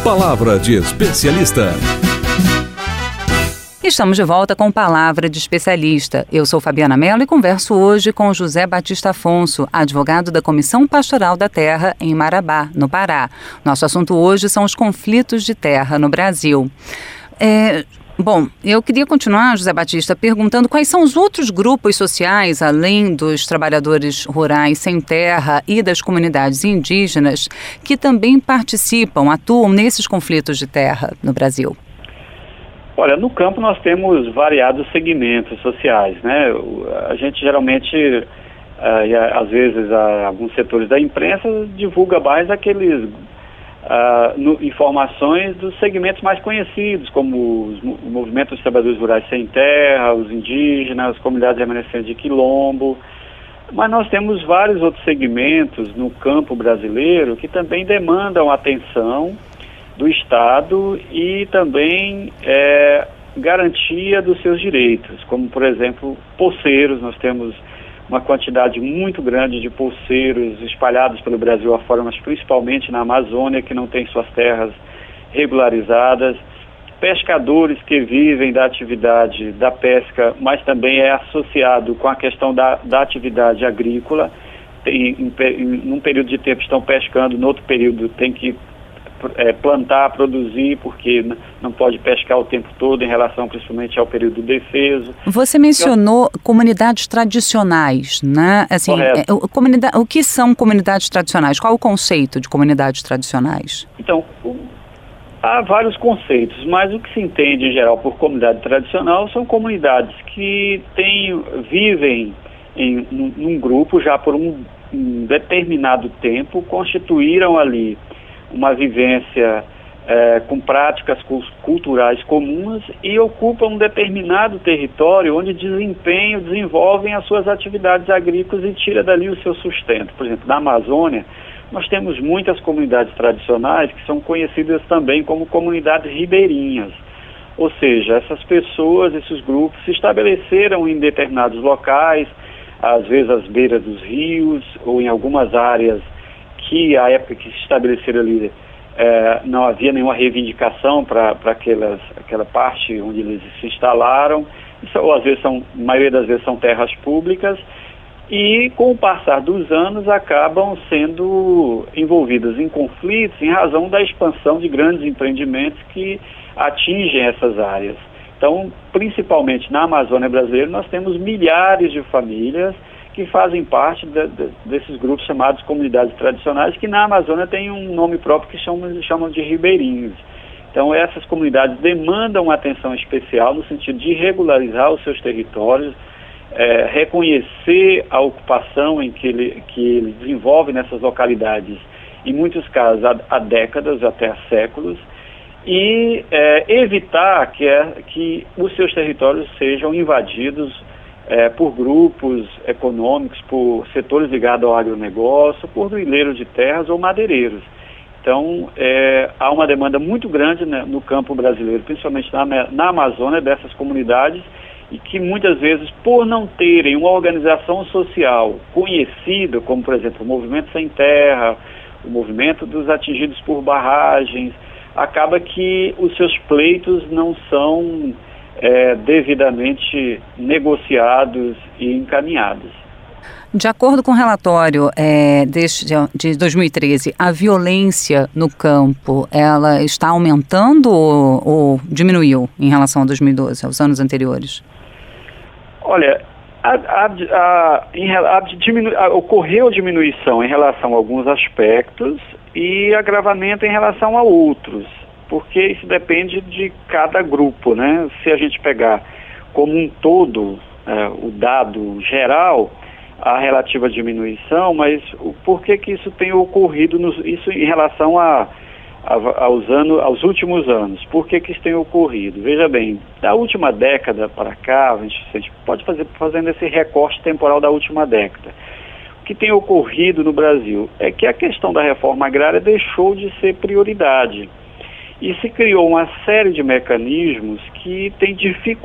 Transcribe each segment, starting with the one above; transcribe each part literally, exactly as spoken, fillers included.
Palavra de Especialista. Estamos de volta com Palavra de Especialista. Eu sou Fabiana Mello e converso hoje com José Batista Afonso, advogado da Comissão Pastoral da Terra em Marabá, no Pará. Nosso assunto hoje são os conflitos de terra no Brasil. É... Bom, eu queria continuar, José Batista, perguntando quais são os outros grupos sociais, além dos trabalhadores rurais sem terra e das comunidades indígenas, que também participam, atuam nesses conflitos de terra no Brasil. Olha, no campo nós temos variados segmentos sociais, né? A gente geralmente, uh, e às vezes uh, alguns setores da imprensa divulga mais aqueles uh, no, informações dos segmentos mais conhecidos, como os, o movimento dos trabalhadores rurais sem terra, os indígenas, as comunidades remanescentes de quilombo. Mas nós temos vários outros segmentos no campo brasileiro que também demandam atenção do Estado e também é, garantia dos seus direitos, como, por exemplo, poceiros. Nós temos uma quantidade muito grande de poceiros espalhados pelo Brasil afora, mas principalmente na Amazônia, que não tem suas terras regularizadas. Pescadores que vivem da atividade da pesca, mas também é associado com a questão da, da atividade agrícola. Tem, em, em, num período de tempo estão pescando, no outro período tem que É, plantar, produzir, porque não pode pescar o tempo todo em relação principalmente ao período defeso. Você mencionou então, comunidades tradicionais, né? Assim, é, comunidade, o que são comunidades tradicionais? Qual o conceito de comunidades tradicionais? Então, o, há vários conceitos, mas o que se entende em geral por comunidade tradicional são comunidades que têm, vivem em, num, num grupo já por um, um determinado tempo, constituíram ali uma vivência é, com práticas culturais comuns e ocupam um determinado território onde desempenham, desenvolvem as suas atividades agrícolas e tira dali o seu sustento. Por exemplo, na Amazônia, nós temos muitas comunidades tradicionais que são conhecidas também como comunidades ribeirinhas. Ou seja, essas pessoas, esses grupos se estabeleceram em determinados locais, às vezes às beiras dos rios ou em algumas áreas que a época que se estabeleceram ali é, não havia nenhuma reivindicação para aquela parte onde eles se instalaram, isso, ou às vezes são, a maioria das vezes são terras públicas, e com o passar dos anos acabam sendo envolvidas em conflitos em razão da expansão de grandes empreendimentos que atingem essas áreas. Então, principalmente na Amazônia brasileira, nós temos milhares de famílias que fazem parte de, de, desses grupos chamados comunidades tradicionais, que na Amazônia tem um nome próprio que chamam, chamam de ribeirinhos. Então essas comunidades demandam atenção especial no sentido de regularizar os seus territórios, é, reconhecer a ocupação em que ele, que ele desenvolve nessas localidades, em muitos casos há, há décadas, até há séculos, e é, evitar que, é, que os seus territórios sejam invadidos É, por grupos econômicos, por setores ligados ao agronegócio, por duileiros de terras ou madeireiros. Então, é, há uma demanda muito grande, né, no campo brasileiro, principalmente na, na Amazônia, dessas comunidades, e que muitas vezes, por não terem uma organização social conhecida, como, por exemplo, o Movimento Sem Terra, o movimento dos atingidos por barragens, acaba que os seus pleitos não são É, devidamente negociados e encaminhados. De acordo com o relatório é, deste, de dois mil e treze, a violência no campo, ela está aumentando ou, ou diminuiu em relação a dois mil e doze, aos anos anteriores? Olha, a, a, a, a, a diminu, a, ocorreu diminuição em relação a alguns aspectos e agravamento em relação a outros, porque isso depende de cada grupo, né? Se a gente pegar como um todo é, o dado geral, a relativa diminuição, mas o, por que que isso tem ocorrido, nos, isso em relação a, a, aos, anos, aos últimos anos? Por que que isso tem ocorrido? Veja bem, da última década para cá, a gente, a gente pode fazer fazendo esse recorte temporal da última década. O que tem ocorrido no Brasil é que a questão da reforma agrária deixou de ser prioridade. E se criou uma série de mecanismos que tem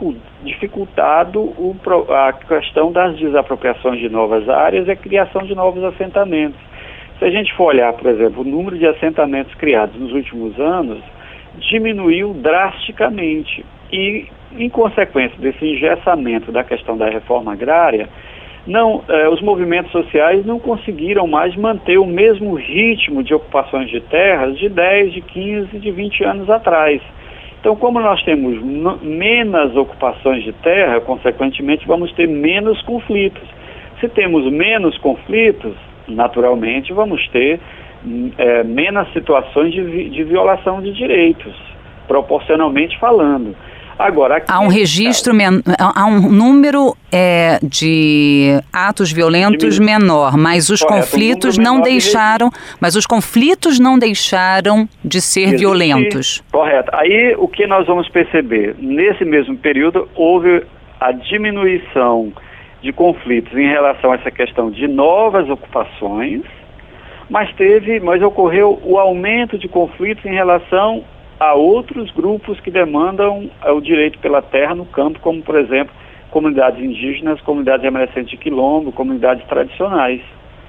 dificultado o, a questão das desapropriações de novas áreas e a criação de novos assentamentos. Se a gente for olhar, por exemplo, o número de assentamentos criados nos últimos anos diminuiu drasticamente e, em consequência desse engessamento da questão da reforma agrária, não, eh, os movimentos sociais não conseguiram mais manter o mesmo ritmo de ocupações de terras de dez, de quinze, de vinte anos atrás. Então, como nós temos menos ocupações de terra, consequentemente vamos ter menos conflitos. Se temos menos conflitos, naturalmente vamos ter é, menos situações de, vi de violação de direitos, proporcionalmente falando. Agora, aqui, há um registro, men há um número é, de atos violentos de menor, mas os Correto, conflitos um não deixaram, mas os conflitos não deixaram de ser Existe, violentos. Correto. Aí o que nós vamos perceber? Nesse mesmo período houve a diminuição de conflitos em relação a essa questão de novas ocupações, mas teve, mas ocorreu o aumento de conflitos em relação a outros grupos que demandam o direito pela terra no campo, como, por exemplo, comunidades indígenas, comunidades remanescentes de quilombo, comunidades tradicionais.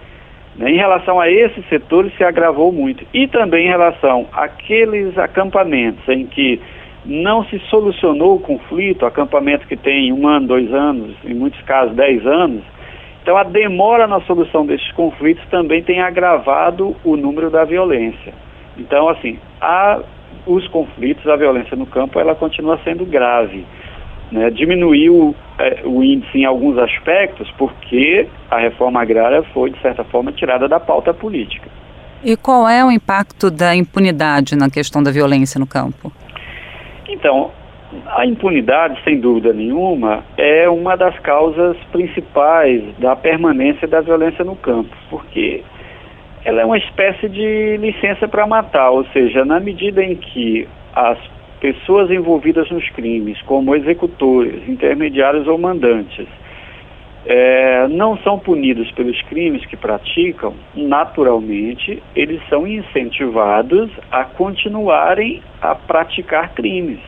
Em relação a esses setores se agravou muito. E também em relação àqueles acampamentos em que não se solucionou o conflito, acampamento que tem um ano, dois anos, em muitos casos dez anos, então a demora na solução desses conflitos também tem agravado o número da violência. Então, assim, a os conflitos, a violência no campo, ela continua sendo grave. Né? Diminuiu é, o índice em alguns aspectos porque a reforma agrária foi, de certa forma, tirada da pauta política. E qual é o impacto da impunidade na questão da violência no campo? Então, a impunidade, sem dúvida nenhuma, é uma das causas principais da permanência da violência no campo, porque ela é uma espécie de licença para matar, ou seja, na medida em que as pessoas envolvidas nos crimes, como executores, intermediários ou mandantes, é, não são punidos pelos crimes que praticam, naturalmente, eles são incentivados a continuarem a praticar crimes.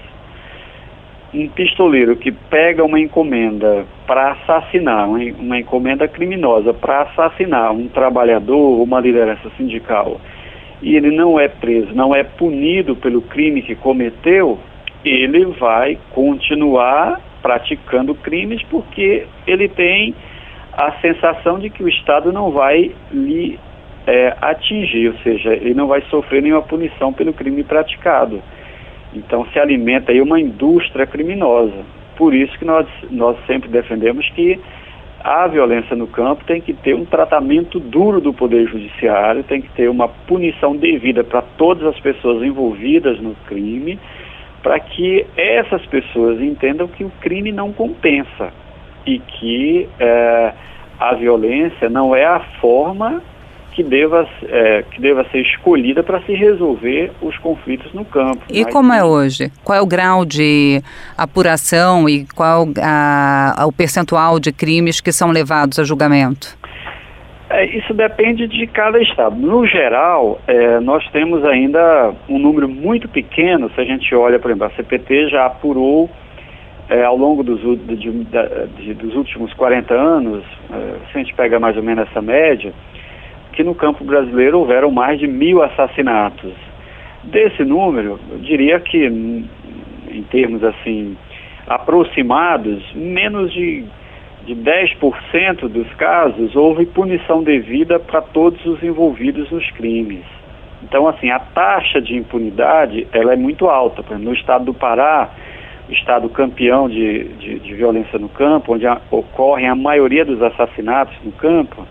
Um pistoleiro que pega uma encomenda para assassinar, uma encomenda criminosa para assassinar um trabalhador ou uma liderança sindical, e ele não é preso, não é punido pelo crime que cometeu, ele vai continuar praticando crimes porque ele tem a sensação de que o Estado não vai lhe é, atingir, ou seja, ele não vai sofrer nenhuma punição pelo crime praticado. Então se alimenta aí uma indústria criminosa. Por isso que nós, nós sempre defendemos que a violência no campo tem que ter um tratamento duro do Poder Judiciário, tem que ter uma punição devida para todas as pessoas envolvidas no crime, para que essas pessoas entendam que o crime não compensa e que é, a violência não é a forma que deva, é, que deva ser escolhida para se resolver os conflitos no campo. E Mas, como é hoje? Qual é o grau de apuração e qual a, o percentual de crimes que são levados a julgamento? É, isso depende de cada estado. No geral, é, nós temos ainda um número muito pequeno, se a gente olha, por exemplo, a C P T já apurou é, ao longo dos, de, de, de, dos últimos quarenta anos, é, se a gente pega mais ou menos essa média, que no campo brasileiro houveram mais de mil assassinatos. Desse número, eu diria que, em termos assim, aproximados, menos de, de dez por cento dos casos houve punição devida para todos os envolvidos nos crimes. Então, assim, a taxa de impunidade, ela é muito alta. Por exemplo, no estado do Pará, o estado campeão de, de, de violência no campo, onde a, ocorrem a maioria dos assassinatos no campo,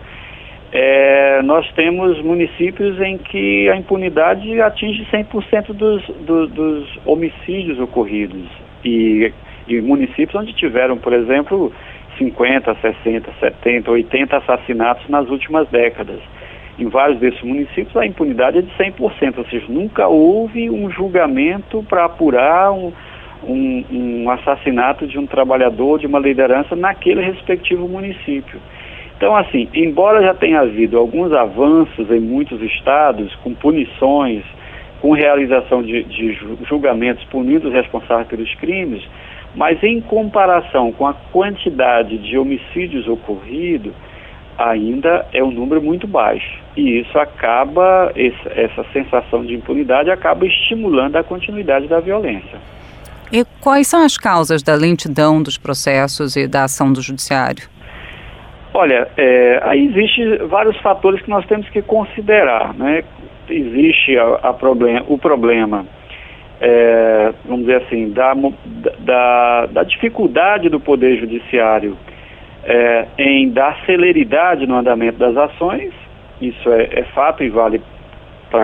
É, nós temos municípios em que a impunidade atinge cem por cento dos, do, dos homicídios ocorridos e, e municípios onde tiveram, por exemplo, cinquenta, sessenta, setenta, oitenta assassinatos nas últimas décadas. Em vários desses municípios a impunidade é de cem por cento, ou seja, nunca houve um julgamento para apurar um, um, um assassinato de um trabalhador, de uma liderança naquele respectivo município. Então, assim, embora já tenha havido alguns avanços em muitos estados, com punições, com realização de, de julgamentos punindo os responsáveis pelos crimes, mas em comparação com a quantidade de homicídios ocorridos, ainda é um número muito baixo. E isso acaba, essa sensação de impunidade acaba estimulando a continuidade da violência. E quais são as causas da lentidão dos processos e da ação do judiciário? Olha, é, aí existem vários fatores que nós temos que considerar, né? Existe a, a problem, o problema, é, vamos dizer assim, da, da, da dificuldade do Poder Judiciário é, em dar celeridade no andamento das ações. Isso é, é fato e vale para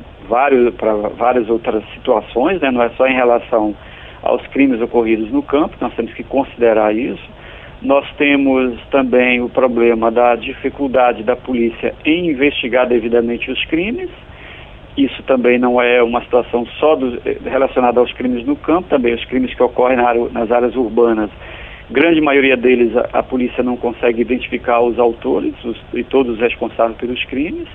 várias outras situações, né? Não é só em relação aos crimes ocorridos no campo, nós temos que considerar isso. Nós temos também o problema da dificuldade da polícia em investigar devidamente os crimes. Isso também não é uma situação só do, relacionada aos crimes no campo, também os crimes que ocorrem na área, nas áreas urbanas. Grande maioria deles a, a polícia não consegue identificar os autores os, e todos os responsáveis pelos crimes.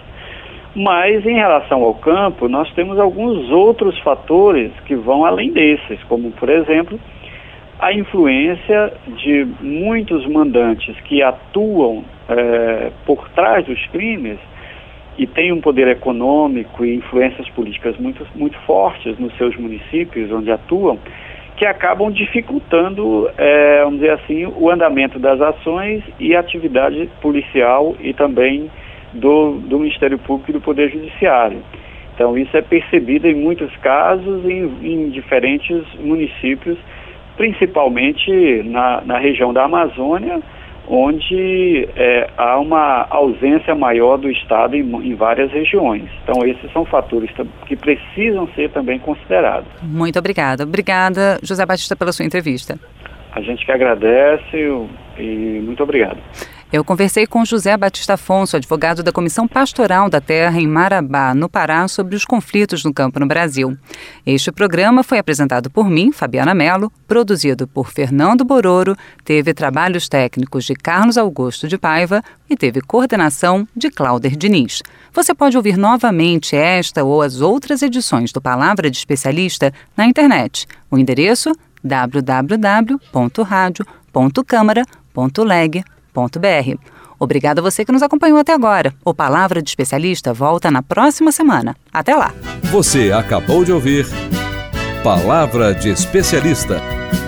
Mas em relação ao campo, nós temos alguns outros fatores que vão além desses, como por exemplo, a influência de muitos mandantes que atuam é, por trás dos crimes e têm um poder econômico e influências políticas muito, muito fortes nos seus municípios onde atuam, que acabam dificultando, é, vamos dizer assim, o andamento das ações e a atividade policial e também do, do Ministério Público e do Poder Judiciário. Então isso é percebido em muitos casos em, em diferentes municípios, principalmente na, na região da Amazônia, onde é, há uma ausência maior do Estado em, em várias regiões. Então, esses são fatores que precisam ser também considerados. Muito obrigada. Obrigada, José Batista, pela sua entrevista. A gente que agradece e muito obrigado. Eu conversei com José Batista Afonso, advogado da Comissão Pastoral da Terra em Marabá, no Pará, sobre os conflitos no campo no Brasil. Este programa foi apresentado por mim, Fabiana Mello, produzido por Fernando Bororo, teve trabalhos técnicos de Carlos Augusto de Paiva e teve coordenação de Cláuder Diniz. Você pode ouvir novamente esta ou as outras edições do Palavra de Especialista na internet. O endereço w w w ponto radio ponto câmara ponto leg ponto b r. Obrigada a você que nos acompanhou até agora. O Palavra de Especialista volta na próxima semana. Até lá! Você acabou de ouvir Palavra de Especialista.